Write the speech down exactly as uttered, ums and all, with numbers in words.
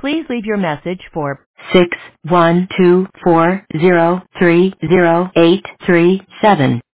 Please leave your message for six one two four zero three zero eight three seven.